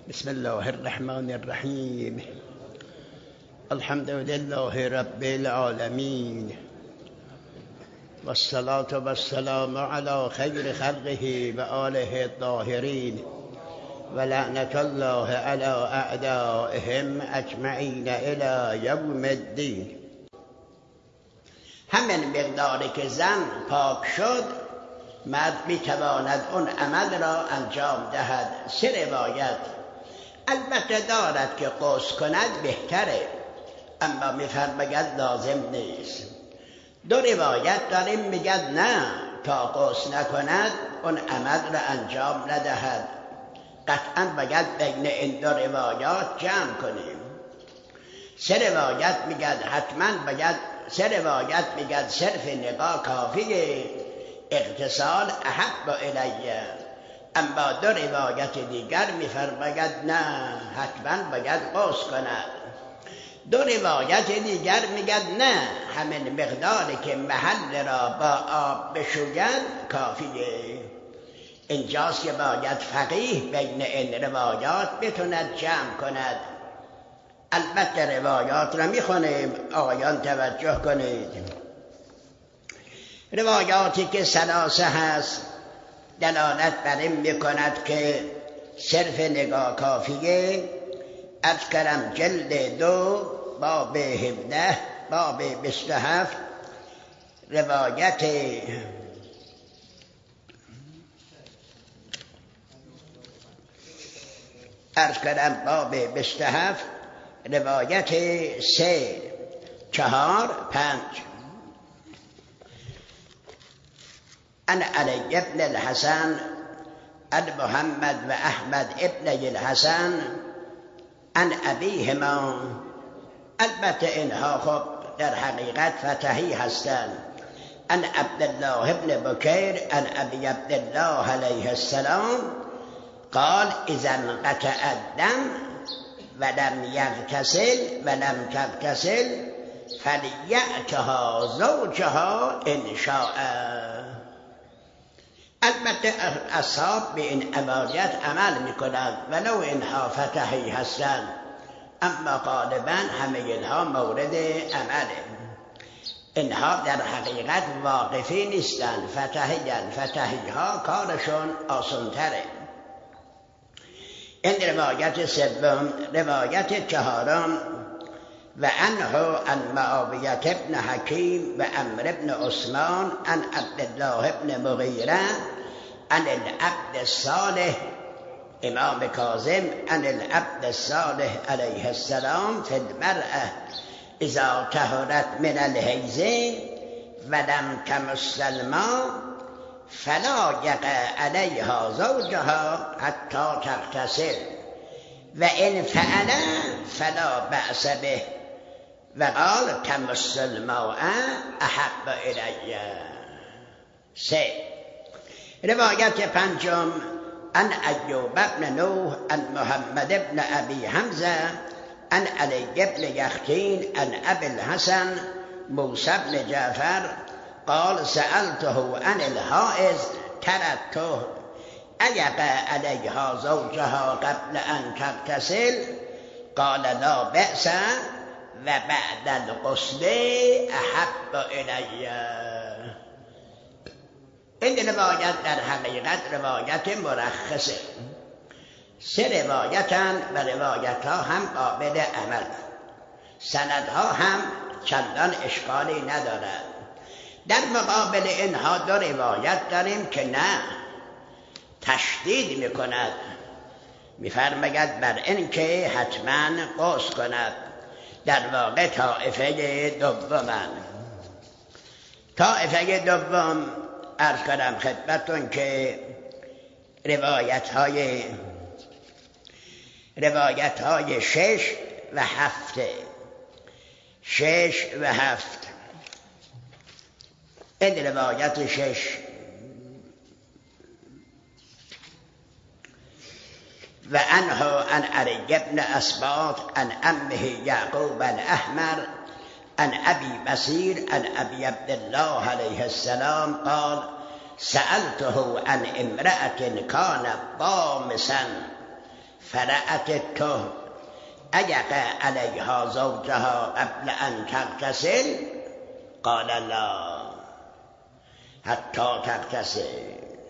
بسم الله الرحمن الرحیم. الحمد لله رب العالمین والصلاة والسلام على خیر خلقه و آله الطاهرین و لعنت الله علی اعدائهم اجمعین الی یوم الدین. همین مقداری که زن پاک شد، مرد میتواند اون عمل را انجام دهد. 3 روایت البته دارد که غسل کند بهتره، اما میفرماید لازم نیست. 2 روایت داریم میگد نه، تا غسل نکند اون عمل را انجام ندهد. قطعا باید بین این 2 روایات جمع کنیم. 3 روایت میگد حتما باید 3 روایت میگد صرف نقاح کافیه، اغتسال احب الیه. اما 2 روایت دیگر میفرماید نه، حتما باید غسل کند. 2 روایت دیگر میگد نه، همین مقداری که محل را با آب بشوید کافیه. اینجاست که باید فقیه بین این روایات بتوند جمع کند. البته روایات را میخونیم، آقایان توجه کنید. روایاتی که 3 هست دلالت بر این میکند که صرف نگاه کافیه. از کرم جلد 2 باب 17 باب 27 روایت از کرم باب 27 روایت 3 4 5 عن علی ابن الحسن عن محمد و احمد ابن الحسن عن ابیهما. البته اینها خب در حقیقت فتحی هستند. عن عبدالله ابن بکیر عن ابی عبدالله علیه السلام قال اذا انقطع الدم ولم يغتسل ولم تغتسل فليأتها زوجها ان شاء. البته اصحاب به این عبارت عمل میکنند ولو اینها فتحی هستند، اما غالبا همه اینها مورد عمله. اینها در حقیقت واقفی نیستند، فتحی ها کارشون آسان‌تره. این روایت 3. روایت 4 و عنه عن معاویة ابن حکیم و عمرو ابن عثمان عن عبدالله ابن مغیره عن العبد الصالح امام کاظم عن العبد الصالح علیه السلام فی المرأة اذا طهرت من الحیض ولم تمس الماء فلا یقع علیها زوجها حتی تغتسل و ان فعل فلا بأس به و قال تمس الماء احب الی. 3 روایت 5 عن ایوب بن نوح عن محمد بن ابی حمزه عن علی بن یختین عن ابی الحسن موسی بن جعفر قال سألته عن الحائض تركته أيقع عليها زوجها قبل أن تغتسل قال لا بأس وبعد الغسل أحب إلي. این روایت در حقیقت روایت مرخصه. 3 روایتن و روایت ها هم قابل عمل، سندها هم چندان اشکالی ندارد. در مقابل اینها 2 روایت داریم که نه، تشدید میکند، میفرماید بر این که حتما غسل کند. در واقع طایفه دومن. طایفه دوم عرض کردم خدمتون که روایت های 6 و 7 6 و 7. این روایت 6 و عنه عن علی بن اسباط عن عمه یعقوب الاحمر عن ابی بصیر عن ابی عبدالله علیه السلام قال سألته عن امرأة كانت طامسا فرأت الطهر أيقع عليها زوجها قبل أن تغتسل؟ قال لا حتی تغتسل.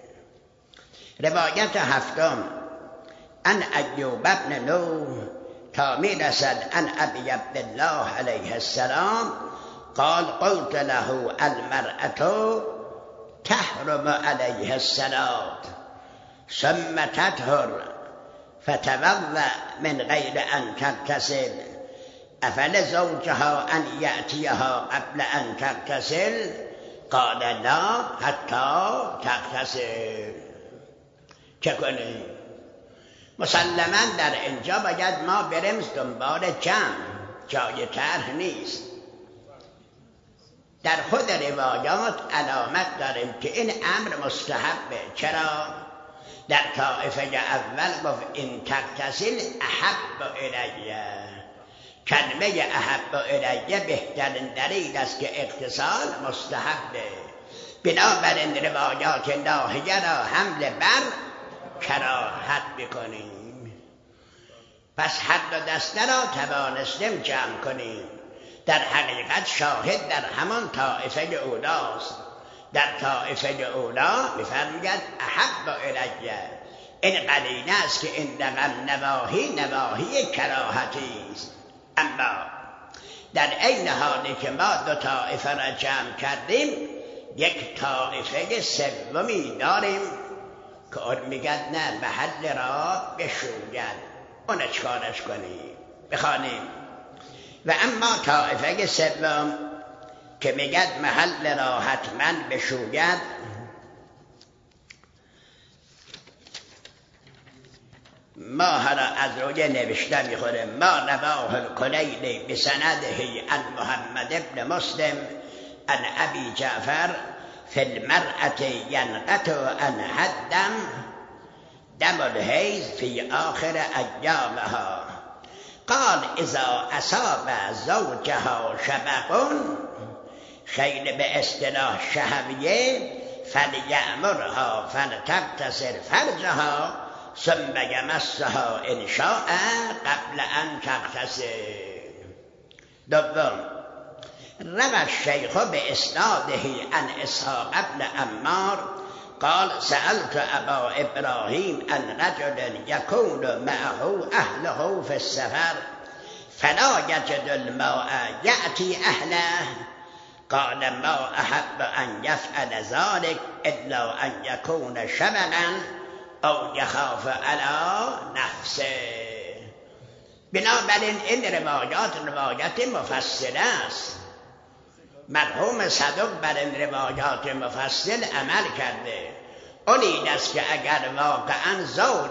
روایت هفتم عن ایوب بن نوح تا میرسد عن ابی عبدالله علیه السلام قال قلت له المرأة تحرم عليه الصلاة ثم تطهر فتوضأ من غير أن تغتسل أفلزوجها أن يأتيها قبل أن تغتسل؟ قال لا حتى تغتسل. چه کنیم؟ مسلما در اینجا باید ما بریم دنبال جمع، جای طرح نیست. در خود روایات علامت داریم که این امر مستحبه. چرا؟ در طائفه اول گفت این تغتسل احب الیه، کلمه احب الیه بهترین دلیل است که اغتسال مستحبه. بنابراین روایات ناهیه را حمل بر کراهت بکنیم. پس هر دو دسته را توانستیم جمع کنیم. در حقیقت شاهد در همان طائفه اولاست. در طائفه اولا می‌فرماید احب الیه. این قرینه است که این رقم نواهی کراهتی است. اما در عین حالی که ما دو طائفه را جمع کردیم یک طائفه سومی داریم که اون میگد نه محل را بشوید. اون چکارش کنیم؟ بخوانیم. و اما طائفه سوم که میگد محل را حتما بشوید، ما را از روی نوشته میخوریم. ما رواه الکلیلی بسنده عن محمد ابن مسلم عن ابی جعفر فی المرأة ینقطع عنها دم الحیض فی آخر ایامها قال اذا اصاب زوجها شبق، خیلی به اصطلاح شهویه، فلیأمرها فلتغتسل فرجها ثم یمسها ان شاء قبل ان تغتسل. دوم، روى الشیخ باسناده عن اسحاق بن عمار قال سألت ابا ابراهیم عن رجل یکون معه اهله في السفر فلا یجد الماء یأتی اهله قال ما احب ان یفعل ذلك الا ان یکون شبقا او یخاف علی نفسه. بنابراین این روایات مفصل است. مرحوم صدوق بر این روایات مفصل عمل کرده. اون این است که اگر واقعا زوج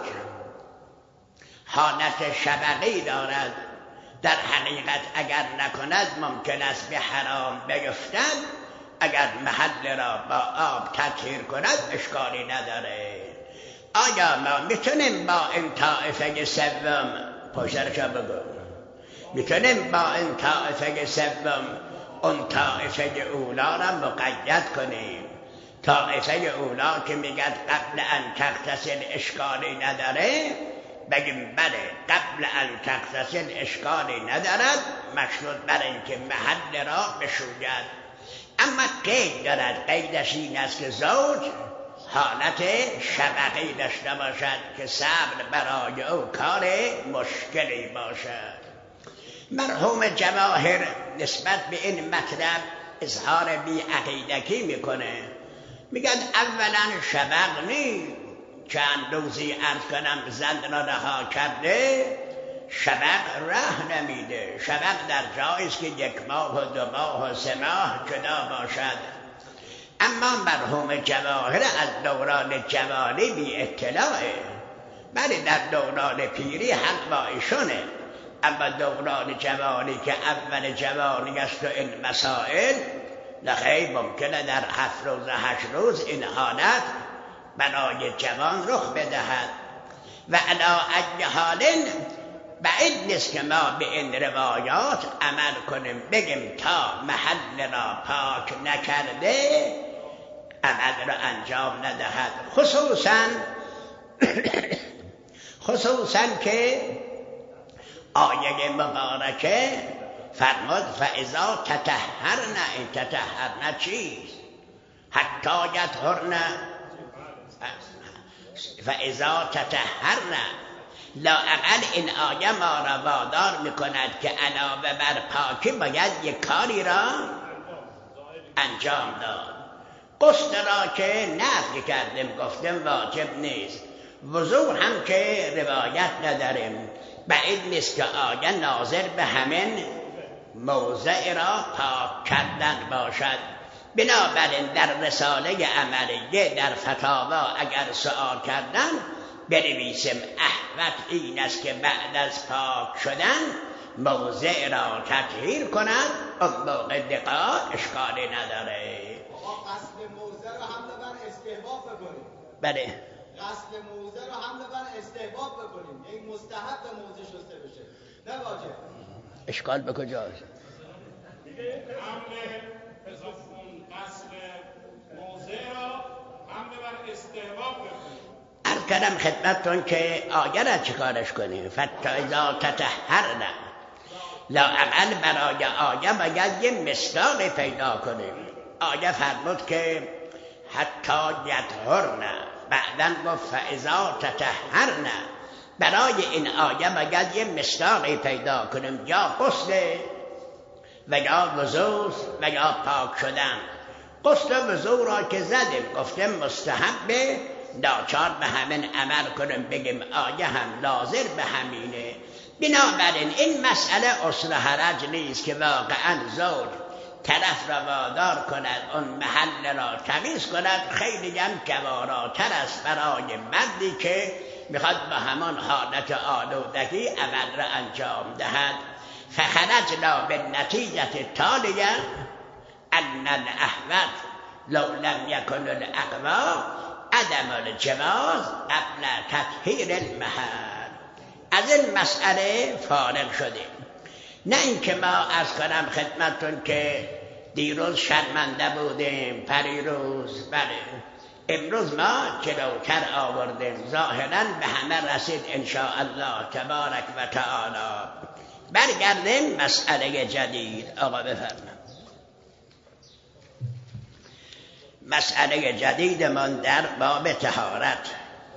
حالت شبقی دارد، در حقیقت اگر نکند ممکن است به حرام بیفتد. اگر محل را با آب تطهیر کند اشکالی نداره. آیا ما میتونیم با این طائفه سوم پشترشا بگو میتونیم با این طائفه سوم اون طائفه اولا را مقید کنیم؟ طائفه اولا که میگد قبل ان تغتسل اشکالی نداره، بگیم بله قبل ان تغتسل اشکالی ندارد، مشروط بر اینکه محل را بشوید. اما قید دارد. قیدش این است که زوج حالت شبقی داشته باشد که صبر برای او کار مشکلی باشد. مرحوم جواهر نسبت به این مطلب اظهار بی عقیدگی میکنه. میگن اولا شبق نی، چند روزی عرض کنم زن را رها کرده، شبق ره نمیده. شبق در جایی است که 1 ماه و 2 ماه و 3 ماه جدا باشد. اما مرحوم جواهر از دوران جوانی بی اطلاعه، بله در دوران پیری حق با ایشونه، اما دوران جوانی که اول جوانی است و این مسائل نخیر ممکنه در 7 روز 8 روز این حالت برای جوان رخ بدهد. و علی ای حال بعید نیست که ما به این روایات عمل کنیم، بگیم تا محل را پاک نکرده خصوصا که آیه مبارکه فرمود فاذا تطهرن. این تطهرن چیست؟ حتی یطهرن. فاذا تطهرن لااقل این آیه ما را وادار میکند که علاوه بر پاکی باید یک کاری را انجام داد. غسل را که نفی کردیم گفتیم واجب نیست. وضوء هم که روایت نداریم. بعید نیست که آیه ناظر به همین موضع را پاک کردن باشد. بنابراین در رساله عملیه در فتاوا اگر سؤال کردن بنویسیم احوط این است که بعد از پاک شدن موضع را تطهیر کند. اون موقع دقیق اشکالی نداره. قصد موضع را هم بر استحباب بکنیم. بله، قصد موضع را هم بر استحباب بکنیم. یک مستحب به موضع شسته بشه نه واجب. اشکال به کجاست؟ میگه قصد موضع را هم بر استحباب بکنیم. عرض کردم خدمتتون که آیه را چیکارش کنیم؟ فتی اذا تطهرن. لااقل برای آیه باید یه مصداقی پیدا کنیم. آیه فرمود که حتی یطهرن، بعدن گفت فاذا تطهرن. برای این آیه باید یه مصداقی پیدا کنیم، یا غسل و یا وضوء و یا پاک شدن. غسل و وضوء را که زدیم گفتیم مستحبه، ناچار به همین عمل کنیم، بگیم آیه هم ناظر به همینه. بنابراین این مسئله اصل حرج نیست که واقعا زوج طرف را وادار کند اون محل را تمیز کند. خیلی هم گواراتر است برای مردی که میخواد به همان حالت آلودگی عمل را انجام دهد. فخرجنا بالنتیجه التاليه ان الاحوط لو لم يكن الاقوى عدم الجواز قبل تطهیر المحل. از این مسئله فارغ شدیم. نه اینکه ما از کنم خدمتون که دیروز شرمنده بودیم، پریروز، بله امروز ما جلوتر آوردیم، ظاهرا به همه رسید انشاءالله تبارک و تعالی. برگردیم مسئله جدید. آقا بفرمایید. مسئله جدید من در باب طهارت.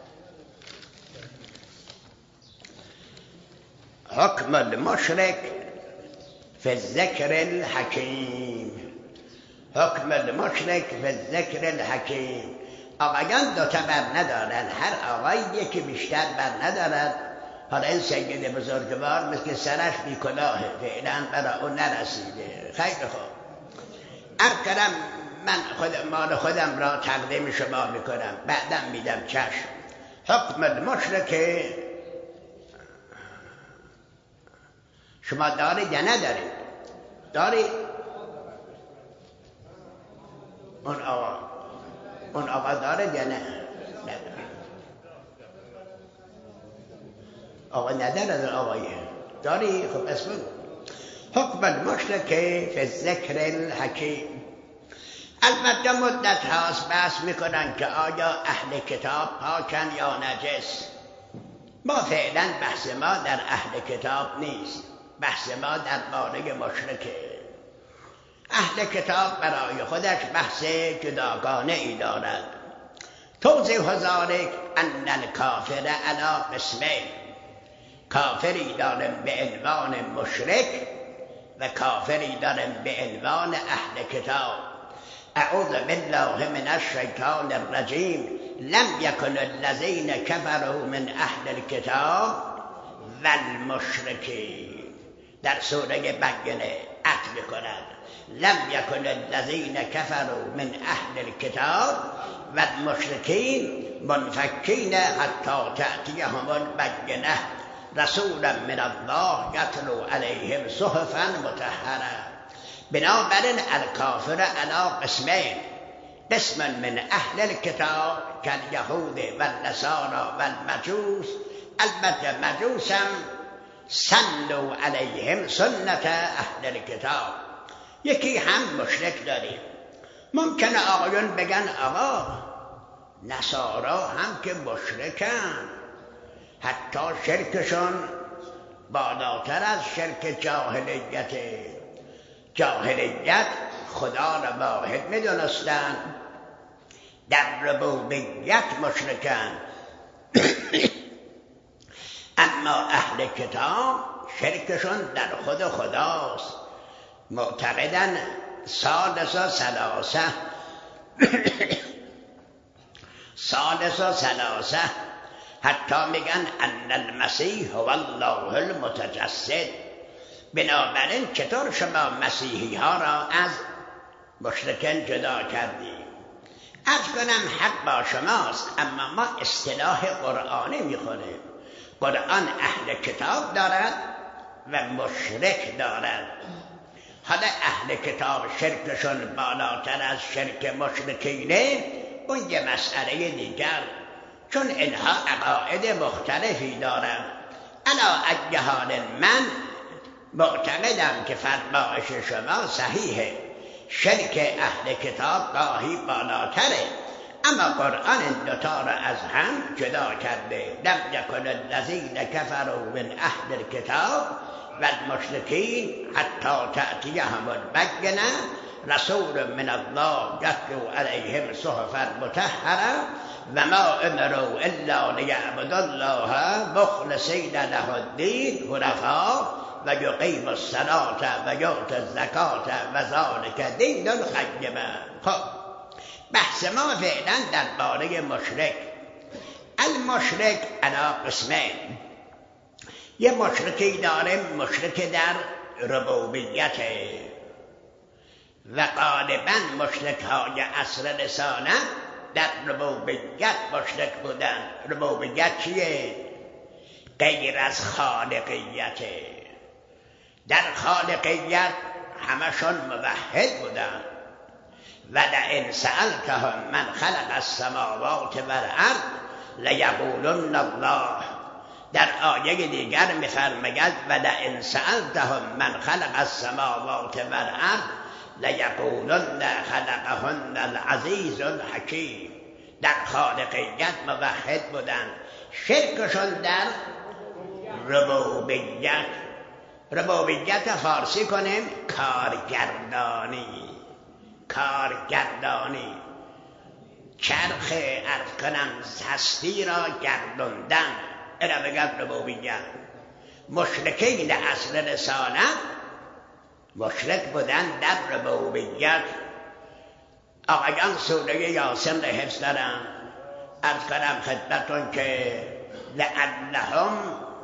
حکم المشرک فی الذکر الحکیم. حکم المشرک فی الذکر الحکیم. آقایان دوتا بر ندارن، هر آقای یکی بیشتر بر ندارد. حالا این سید بزرگوار مثل سرش بی کلاهه، فعلا برای اون نرسیده. خیلی خوب، ارکرم من مال خودم را تقدیم شما میکنم، بعدم میدم چشم. حکم المشرک شما دارید یا ندارید؟ دارید؟ اون آقا دارید یا نه؟ آقا ندارد. آقایه داری؟ خب اسم حکم المشرک فی الذکر الحکیم. البته مدت هاست بحث میکنن که آیا اهل کتاب پاکن یا نجس. ما فعلا بحث ما در اهل کتاب نیست، بحث ما در باره مشرکه. اهل کتاب برای خودش بحث جداگانه ای دارد. توضیح ذلک ان الکافر علی قسمین. کافری داریم به عنوان مشرک و کافری داریم به عنوان اهل کتاب. اعوذ بالله من الشیطان الرجیم. لم یکن الذین کفروا من اهل الکتاب والمشرکین. در سوره بینه عطف کند. لم یکن الذین کفروا من اهل الکتاب والمشرکین منفکین حتی تأتیهم البینه رسولا من الله یتلو علیهم صحفا مطهره. بنابراین الکافر علی قسمین. قسم من اهل الکتاب کالیهود و النصارى و المجوس. البته مجوس هم سنوا علیهم سنت اهل الکتاب. یکی هم مشرک داریم. ممکنه آقایون بگن آقا نصارا هم که مشرکن، حتی شرکشون بالاتر از شرک جاهلیت. جاهلیت خدا را واحد می‌دونستند، در ربوبیت مشرکن. اما اهل کتاب شرکشون در خود خداست، معتقدن ثالث و ثلاثه ثالث و ثلاثه. حتی میگن ان المسیح هو الله المتجسد. بنابراین چطور شما مسیحی ها را از مشرکین جدا کردید؟ عرض کنم حق با شماست، اما ما اصطلاح قرآنی میخونیم. قرآن اهل کتاب دارد و مشرک دارد. حالا اهل کتاب شرکشون بالاتر از شرک مشرکینه، اون یه مسئله دیگر، چون اینها عقاید مختلفی دارند. علی ای حال من معتقدم که فرمایش شما صحیحه، شرک اهل کتاب گاهی بالاتره، اما قرآن این دوتا را از هم جدا کرده. لم یکن الذین کفروا من اهل الکتاب والمشرکین حتی تأتیهم البینه رسول من الله یتلو علیهم صحفا مطهره و ما امروا الا لیعبدوا الله مخلصین له الدین حنفاء و یقیموا الصلاة و یؤتوا الزکاة و ذلک دین القیمة. خب بحث ما فعلا درباره مشرک. المشرک علی قسمین. یه مشرکی داریم، مشرک در ربوبیت، و غالبا مشرک های عصر رسالت در ربوبیت مشرک بودن. ربوبیت چیه؟ غیر از خالقیت. در خالقیت همشون موحد بودن. و لئن سألتهم من خلق السماوات والارض لیقولن الله. در آیه دیگر می‌فرماید و لئن سألتهم من خلق السماوات والارض لیقولن خلقهن العزیز الحکیم. در خالقیت موحد بودن. شرکشون در ربوبیت. ربوبیت فارسی کنیم کارگردانی. کارگردانی، چرخ عرض کنم هستی را گرداندن، اینا بگم ربوبیت. مشرکین اصل رسالت مشرک بودن در ربوبیت. آقایان سوره یاسین را حفظ دارن، عرض کنم خدمتون که لعلهم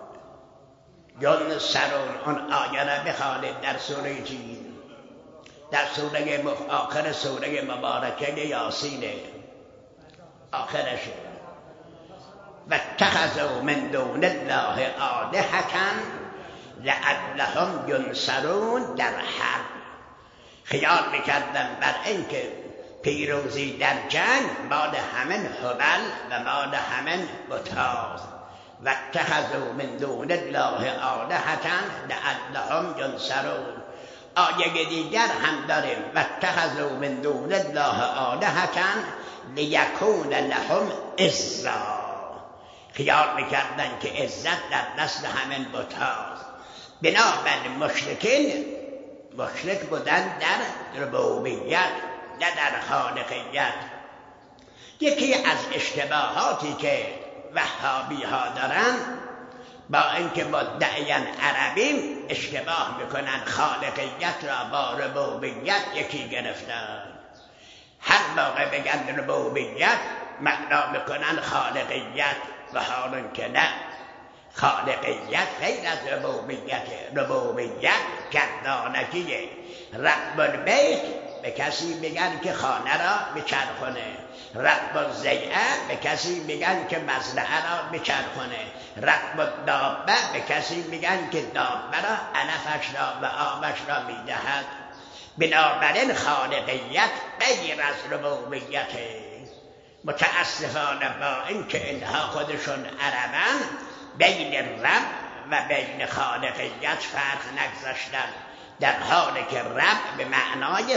ینصرون. اون آیه را بخوانید در سوره چیز، در سوره آخر سوره مبارکه یاسینه، آخرش. و اتخذوا من دون الله آلهة لعلهم ینصرون. در حرب خیال میکردن بر اینکه پیروزی در جنگ مال همین هبل و مال همین بتاست. و اتخذوا من دون الله آلهة لعلهم ینصرون. آیه دیگر هم داریم و اتخذوا من دون الله آلهة لیکون لهم عزا. خیال میکردن که عزت در دست همین بتاست. بنابراین مشرکین مشرک بودن در ربوبیت نه در خالقیت. یکی از اشتباهاتی که وهابی ها دارن، با اینکه مدعیان عربیم، اشتباه میکنن خالقیت را با ربوبیت یکی گرفتن. هر موقع بگن ربوبیت معنا میکنن خالقیت، و حالون که نه، خالقیت غیر از ربوبیت. ربوبیت گردانکیه. رب البیت به کسی میگن که خانه را بچرخونه، رب الضیعه به کسی میگن که مزرعه را بچرخونه، رب الدابه به کسی میگن که دابه را علفش را و آبش را میدهد. بنابراین خالقیت غیر از ربوبیته. متاسفانه با اینکه اینها خودشون عربن، بین رب و بین خالقیت فرق نگذاشتن، در حالی که رب به معنای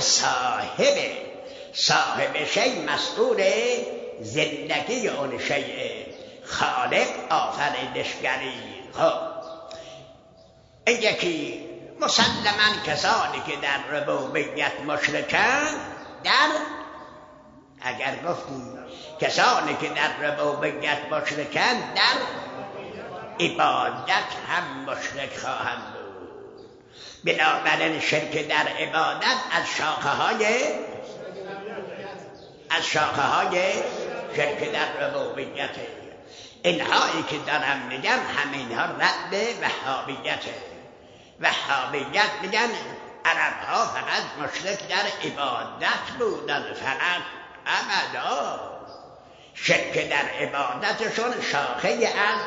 صاحب شیء مسئول زندگی اون شیء. خالق آفرینشگری. خب این یکی. مسلماً کسانی که در ربوبیت مشرکن، اگر گفتیم کسانی که در ربوبیت مشرکن، در عبادت هم مشرک خواهند بود. بنابراین شرک در عبادت از شاخه های شرک در ربوبیت. اینهایی که دارم میگم همینها رد وهابیته. وهابیت میگن عربها فقط مشرک در عبادت بودن، فقط ابدا. شرک در عبادتشون شاخه از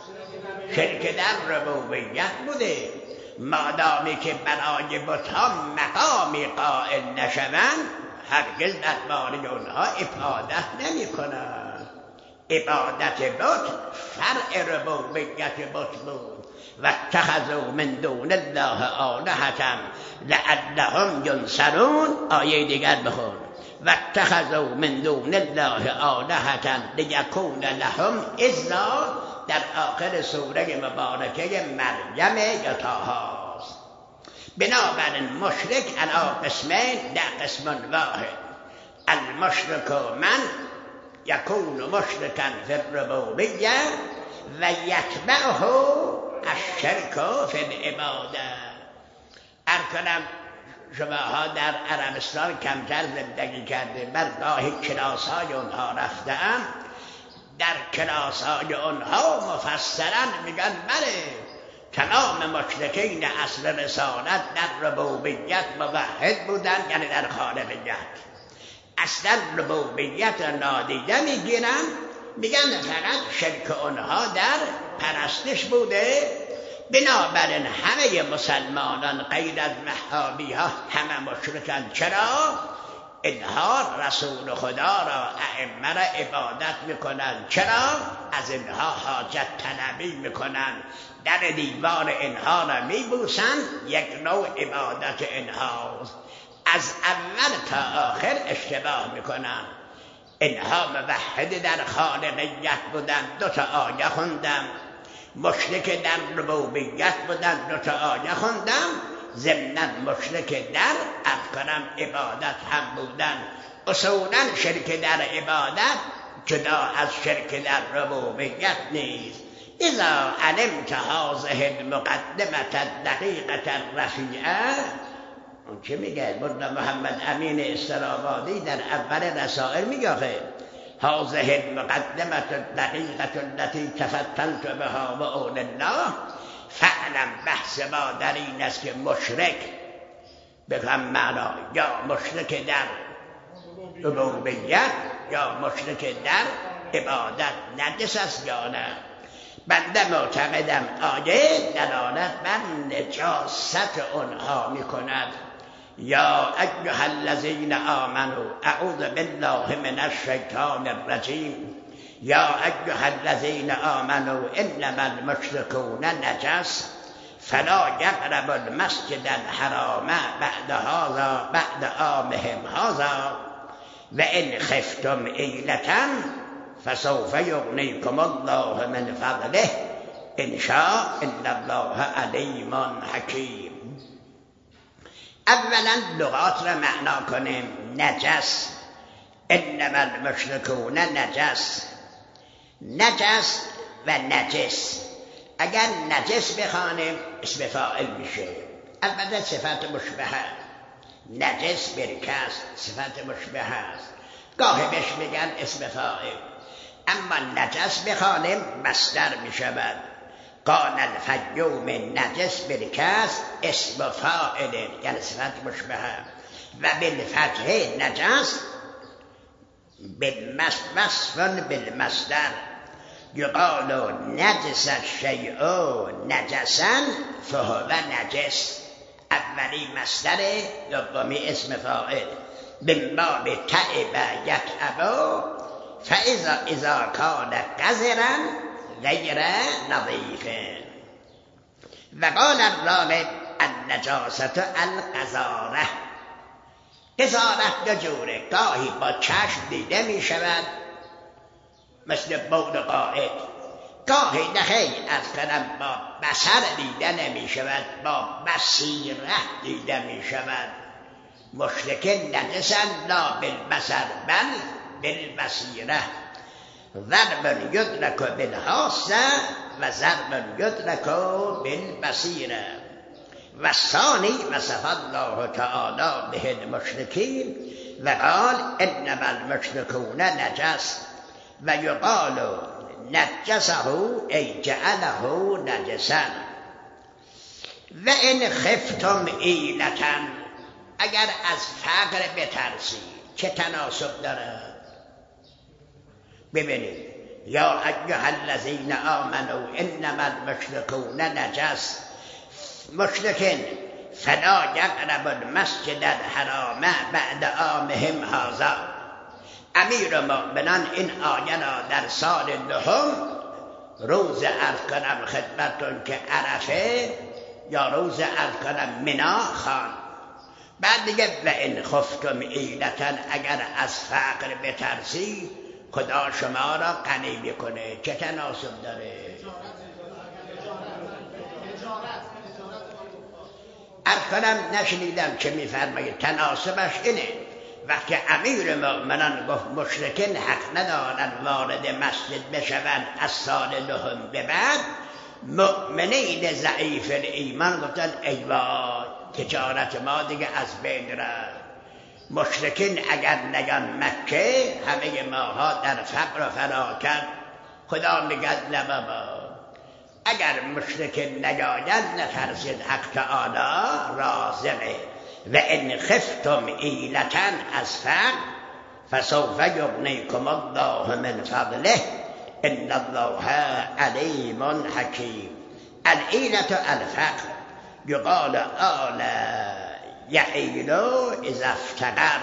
شرک در ربوبیت بوده. مادامی که برای بت‌ها مقامی قائل نشوند، هرگز درباره اونها عبادت نمی کنند. عبادت بت فرع ربوبیت بت بود. و اتخذوا من دون الله آلهة لعلهم ینصرون. آیه دیگر بخون. و اتخذوا من دون الله آلهة لیکون لهم عزا. در آخر سوره مبارکه مریم یا طه. بنابراین مشرک علی قسمین، در قسم واحد. المشرک من یکون مشرکا فی الربوبیه و یتبعه الشرک فی العباده. ارکنم شماها در عربستان کمتر زندگی کرده، من گاهی کلاس های اونها رفتم. در کلاس های اونها مفسرا میگن بله تمام مشرکین اصل رسالت در ربوبیت موحد بودن، یعنی در خالقیت. اصلا ربوبیت نادیده میگیرن، میگن فقط شرک اونها در پرستش بوده. بنابراین همه مسلمانان غیر از وهابی ها همه مشرکن. چرا؟ اینها رسول خدا را، ائمه را عبادت میکنن. چرا؟ از اینها حاجت طلبی میکنن، در دیوار اینها را میبوسن. یک نوع عبادت اینهاست. از اول تا آخر اشتباه میکنن. اینها موحد در خالقیت بودن، 2 آیه خوندم. مشرک در ربوبیت بودن، 2 آیه خوندم. ضمناً مشرک در افکارم عبادت هم بودن. اصولاً شرک در عبادت جدا از شرک در ربوبیت نیست. اذا علمت هذه المقدمة الدقیقة الرفیعه. اون چه میگه؟ مولانا محمد امین استرابادی در اول رسائل میگه هذه المقدمة الدقیقة التي تفتنت بها بأول الله. فعلا بحث ما در این است که مشرک بگم معنا یا مشرک در ربوبیت یا مشرک در عبادت نجس است یا نه. بنده معتقدم آیه دلالت بر نجاست اونها میکند. یا ایها الذین آمنوا اعوذ بالله من الشیطان الرجیم. یا ایها الذین آمنوا انما المشركون نجس فلا يقربوا المسجد الحرام بعد عامهم هذا وان خفتم عیلة فسوف یغنیکم الله من فضله ان شاء ان الله علیم حکیم. اولا لغات را معنا کنیم. نجس، انما المشركون نجس. نجس و نجس. اگر نجس بخوانیم اسم فاعل میشه. البته صفت مشبهه. نجس برکس صفت مشبه است. گاهی بهش میگن اسم فاعل. اما نجس بخوانیم مصدر میشود. قال الفیوم نجس برکس اسم فاعل، یعنی صفت مشبهه. و بالفتح نجس وصف بالمصدر. یقال نجس الشیء نجسا فهو نجس. اولی مصدر، دومی اسم فاعل. من باب تعب یتعب فاذا کان قذرا غیر نظیف. و قال الراغب النجاسة القذارة. قذارت 2 جوره. گاهی با چشم دیده می شود، مثل بود قائد. گاهی نخیر از کنم با بصر دیده نمی شود، با بصیره دیده می شود. مشرکین نجسند لا بالبصر بل بالبصیره. ضرب یدرک بالحاسه و ضرب یدرک بالبصیره. و ثانی وصف الله تعالی به المشرکین و قال انما المشرکون نجس و یقال نجسه ای جعله نجسا. و ان خفتم عیلة، اگر از فقر بترسی. چه تناسب داره؟ ببینید یا ایها الذین آمنوا انما المشرکون نجس. مشرکین فلا یقربوا المسجد الحرام بعد عامهم هذا. امیر مؤمنان این آیه را در سال نهم روز عرض کنم خدمتتون که عرفه یا روز عرض کنم منا خواند. بعد دیگه و ان خفتم عیلة، اگر از فقر بترسی خدا شما را غنی میکنه. چه تناسب داره؟ عرض کنم نشنیدم چه میفرماید. تناسبش اینه وقتی امیر مؤمنان گفت مشرکین حق ندارند وارد مسجد بشوند از سال نهم به بعد، مؤمنین ضعیف ایمان گفتن ای وای تجارت ما دیگه از بین رفت. مشرکین اگر نگن مکه همه ماها در فقر و فلاکت. خدا میگد نه بابا، اگر مشرکین نگاید نترسید، حق تعالی رازقه. و ان خفتم عیلة از فقر فسوف یغنیکم الله من فضله ان الله علیم حکیم. العیلة الفقر یقال آل یعیل اذا افتقر.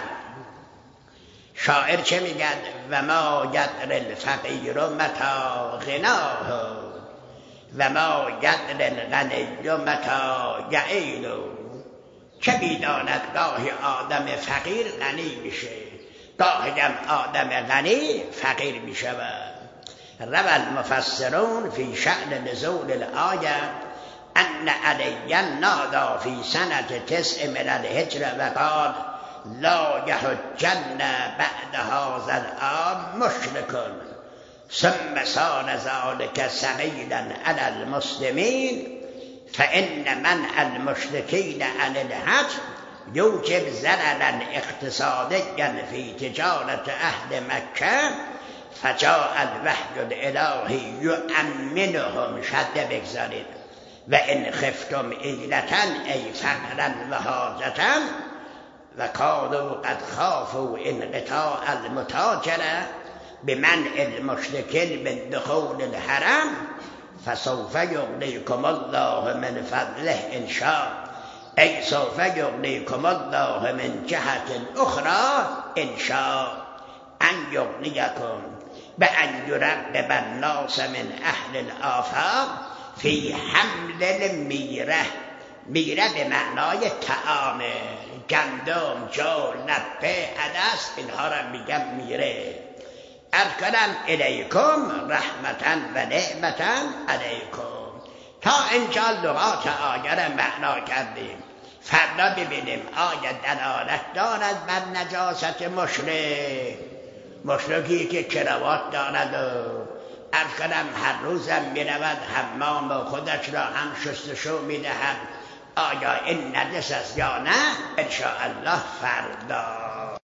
شاعر چه میگد؟ و ما یدر الفقیر متا غناه و ما یدر الغنی متا یعیل. چه میداند گاهی آدم فقیر غنی میشه، گاهی هم آدم غنی فقیر میشود. روى المفسرون فی شأن نزول الآیه ان علیّ نادى فی سنة 9 من الهجرة وقال لا یحجن بعد هذا العام مشرک ثم صار ذلك ثقیلا علی المسلمین فإن منع المشركين عن الحج يوجب ضررا اقتصاديا في تجارة أهل مكة فجاء الوحي الإلهي يؤمنهم. شد بگذارید و ان خفتم عیلة ای فقرا و حاجة و کانوا قد خافوا انقطاع المتاجرة بمنع المشركين من دخول الحرم فسوف یغنیکم الله من فضله ان شاء. ای سوف یغنیکم الله من جهة اخرى ان شاء ان یغنیکم بان یرغب الناس من اهل الآفاق فی حمل المیره. میره به معنای طعام، گندم، جو، لپه، عدس، اینها را میگم میره. ارکنم الیکم رحمتا و نعمتا علیکم. تا اینجا لغات آیه را معنا کردیم. فردا ببینیم آیه دلالت دارد بر نجاست مشرک. مشرکی که کراوات دارد و ارکنم هر روزم میرود حمام و خودش را هم شستشو میدهد. آیا این نجس است یا نه؟ انشاءالله فردا.